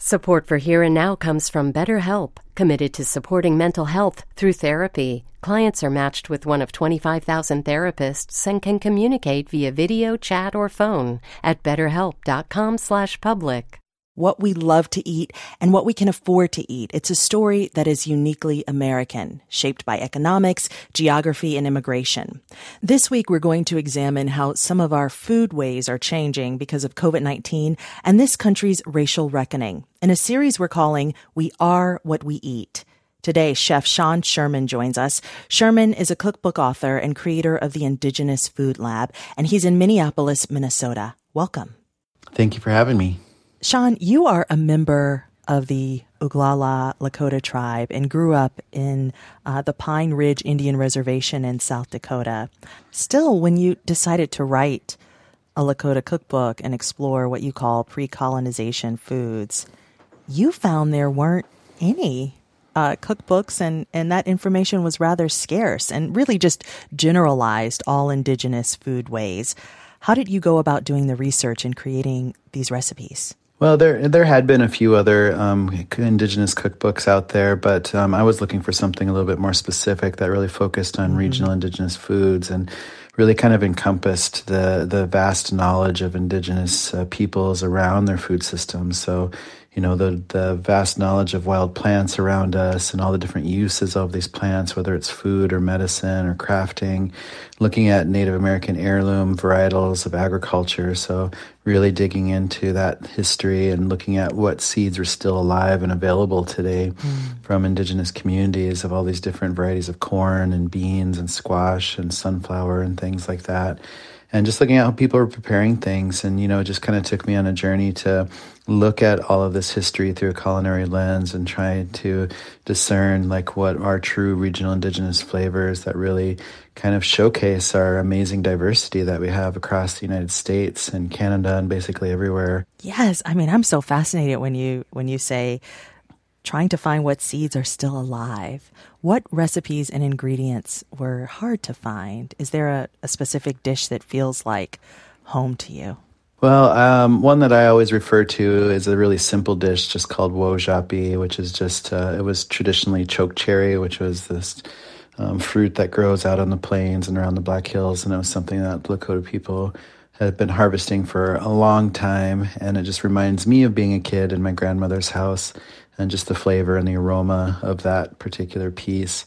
Support for Here and Now comes from BetterHelp, committed to supporting mental health through therapy. Clients are matched with one of 25,000 therapists and can communicate via video, chat, or phone at betterhelp.com/public. What we love to eat and what we can afford to eat. It's a story that is uniquely American, shaped by economics, geography, and immigration. This week, we're going to examine how some of our food ways are changing because of COVID-19 and this country's racial reckoning in a series we're calling We Are What We Eat. Today, Chef Sean Sherman joins us. Sherman is a cookbook author and creator of the Indigenous Food Lab, and he's in Minneapolis, Minnesota. Welcome. Thank you for having me. Sean, you are a member of the Oglala Lakota tribe and grew up in the Pine Ridge Indian Reservation in South Dakota. Still, when you decided to write a Lakota cookbook and explore what you call pre-colonization foods, you found there weren't any cookbooks, and that information was rather scarce and really just generalized all indigenous food ways. How did you go about doing the research and creating these recipes? Well, there had been a few other indigenous cookbooks out there, but I was looking for something a little bit more specific that really focused on regional indigenous foods and really kind of encompassed the vast knowledge of indigenous peoples around their food systems. So, you know, the vast knowledge of wild plants around us and all the different uses of these plants, whether it's food or medicine or crafting, looking at Native American heirloom varietals of agriculture. So really digging into that history and looking at what seeds are still alive and available today from indigenous communities of all these different varieties of corn and beans and squash and sunflower and things like that. And just looking at how people are preparing things. And, you know, it just kind of took me on a journey to look at all of this history through a culinary lens and try to discern like what are true regional indigenous flavors that really kind of showcase our amazing diversity that we have across the United States and Canada and basically everywhere. Yes. I mean, I'm so fascinated when you say trying to find what seeds are still alive. What recipes and ingredients were hard to find? Is there a specific dish that feels like home to you? Well, one that I always refer to is a really simple dish just called wojapi, which is just, it was traditionally choke cherry, which was this fruit that grows out on the plains and around the Black Hills. And it was something that Lakota people had been harvesting for a long time. And it just reminds me of being a kid in my grandmother's house and just the flavor and the aroma of that particular piece.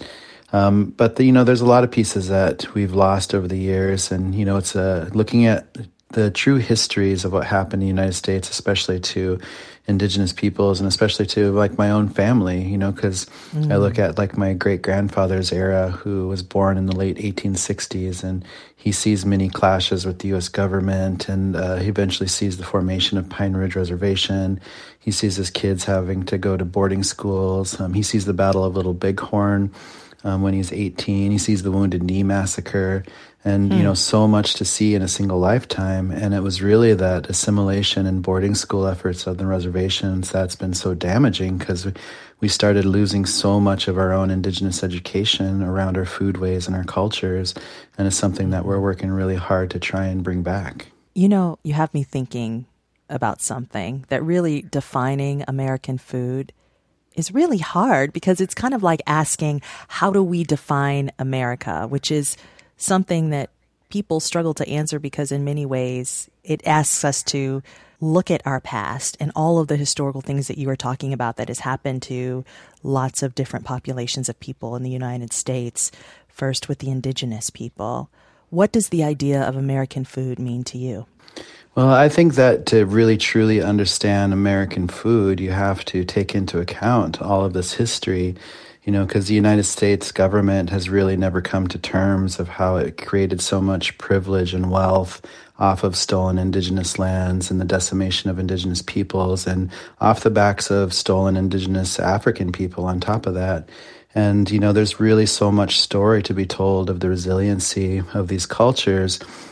But there's a lot of pieces that we've lost over the years. And, you know, it's looking at the true histories of what happened in the United States, especially to indigenous peoples and especially to like my own family, you know, because I look at like my great-grandfather's era who was born in the late 1860s, and he sees many clashes with the U.S. government, and he eventually sees the formation of Pine Ridge Reservation. He sees his kids having to go to boarding schools. He sees the Battle of Little Bighorn when he's 18. He sees the Wounded Knee Massacre. And, you know, so much to see in a single lifetime. And it was really that assimilation and boarding school efforts of the reservations that's been so damaging because we started losing so much of our own indigenous education around our foodways and our cultures. And it's something that we're working really hard to try and bring back. You know, you have me thinking about something that really defining American food is really hard because it's kind of like asking, how do we define America, which is something that people struggle to answer because in many ways it asks us to look at our past and all of the historical things that you were talking about that has happened to lots of different populations of people in the United States, first with the indigenous people. What does the idea of American food mean to you? Well, I think that to really truly understand American food, you have to take into account all of this history. You know, because the United States government has really never come to terms of how it created so much privilege and wealth off of stolen indigenous lands and the decimation of indigenous peoples and off the backs of stolen indigenous African people on top of that. And, you know, there's really so much story to be told of the resiliency of these cultures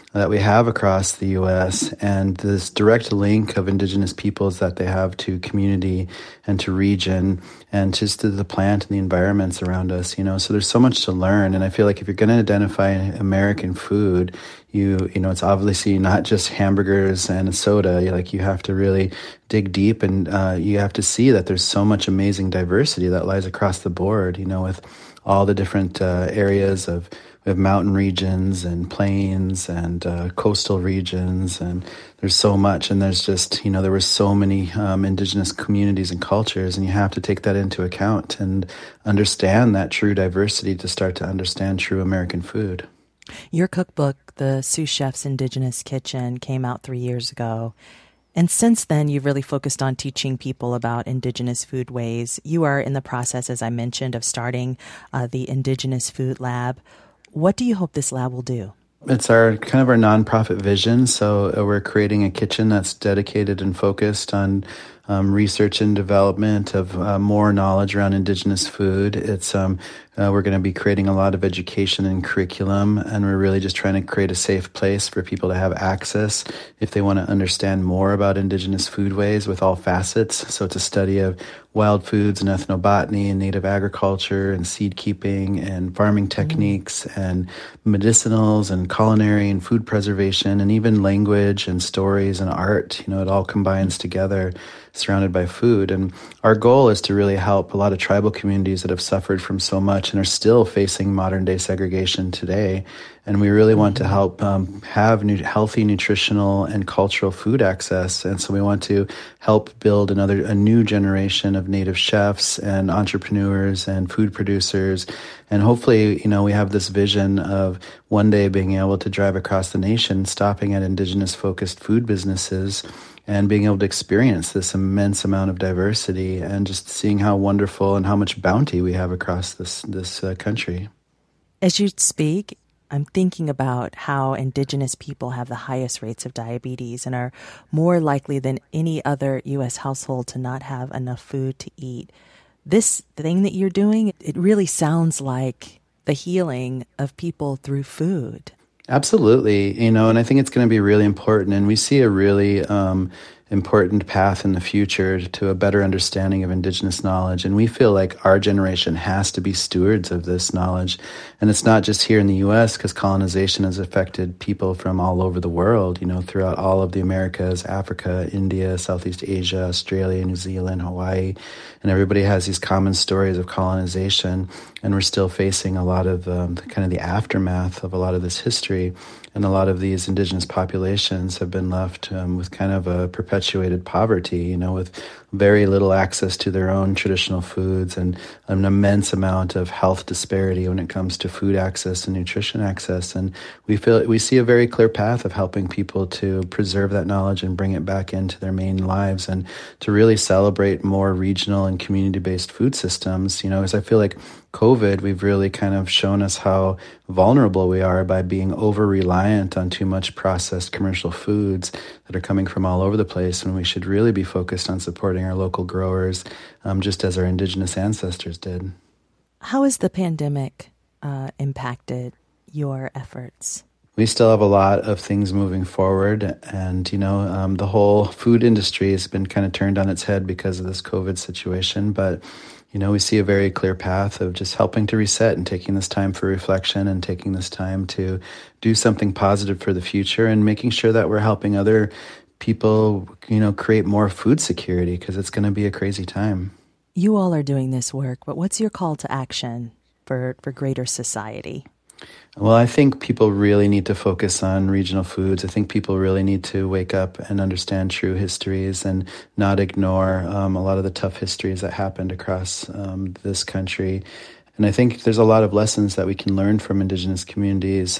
that we have across the U.S. and this direct link of indigenous peoples that they have to community and to region and just to the plant and the environments around us, So there's so much to learn. And I feel like if you're going to identify American food, it's obviously not just hamburgers and a soda. You have to really dig deep and you have to see that there's so much amazing diversity that lies across the board, with all the different areas of we have mountain regions and plains and coastal regions, and there's so much. And there's just, there were so many indigenous communities and cultures, and you have to take that into account and understand that true diversity to start to understand true American food. Your cookbook, The Sous Chef's Indigenous Kitchen, came out 3 years ago. And since then, you've really focused on teaching people about indigenous food ways. You are in the process, as I mentioned, of starting the Indigenous Food Lab. What do you hope this lab will do? It's our nonprofit vision. So we're creating a kitchen that's dedicated and focused on research and development of more knowledge around indigenous food. It's we're going to be creating a lot of education and curriculum, and we're really just trying to create a safe place for people to have access if they want to understand more about indigenous foodways with all facets. So it's a study of wild foods and ethnobotany and native agriculture and seed keeping and farming techniques and medicinals and culinary and food preservation and even language and stories and art. It all combines together, surrounded by food. And our goal is to really help a lot of tribal communities that have suffered from so much and are still facing modern day segregation today. And we really want to help have healthy, nutritional, and cultural food access. And so we want to help build a new generation of Native chefs and entrepreneurs and food producers. And hopefully, we have this vision of one day being able to drive across the nation, stopping at indigenous-focused food businesses and being able to experience this immense amount of diversity and just seeing how wonderful and how much bounty we have across this country. As you speak, I'm thinking about how indigenous people have the highest rates of diabetes and are more likely than any other U.S. household to not have enough food to eat. This thing that you're doing, it really sounds like the healing of people through food. Absolutely. And I think it's going to be really important. And we see a really important path in the future to a better understanding of indigenous knowledge. And we feel like our generation has to be stewards of this knowledge. And it's not just here in the U.S., because colonization has affected people from all over the world, throughout all of the Americas, Africa, India, Southeast Asia, Australia, New Zealand, Hawaii. And everybody has these common stories of colonization. And we're still facing a lot of the aftermath of a lot of this history. And a lot of these indigenous populations have been left with kind of a perpetuated poverty, with very little access to their own traditional foods and an immense amount of health disparity when it comes to food access and nutrition access. And we see a very clear path of helping people to preserve that knowledge and bring it back into their main lives and to really celebrate more regional and community-based food systems. As I feel like COVID, we've really kind of shown us how vulnerable we are by being over-reliant on too much processed commercial foods that are coming from all over the place, when we should really be focused on supporting our local growers, just as our indigenous ancestors did. How has the pandemic impacted your efforts? We still have a lot of things moving forward, and the whole food industry has been kind of turned on its head because of this COVID situation, but we see a very clear path of just helping to reset and taking this time for reflection and taking this time to do something positive for the future and making sure that we're helping other people, create more food security, because it's going to be a crazy time. You all are doing this work, but what's your call to action for greater society? Well, I think people really need to focus on regional foods. I think people really need to wake up and understand true histories and not ignore a lot of the tough histories that happened across this country. And I think there's a lot of lessons that we can learn from indigenous communities,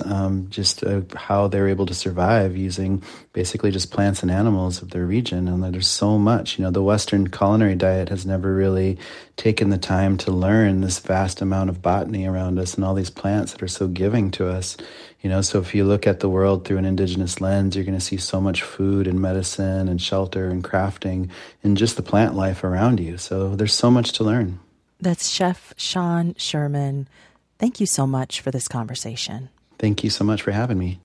how they're able to survive using basically just plants and animals of their region. And there's so much, the Western culinary diet has never really taken the time to learn this vast amount of botany around us and all these plants that are so giving to us. So if you look at the world through an indigenous lens, you're going to see so much food and medicine and shelter and crafting in just the plant life around you. So there's so much to learn. That's Chef Sean Sherman. Thank you so much for this conversation. Thank you so much for having me.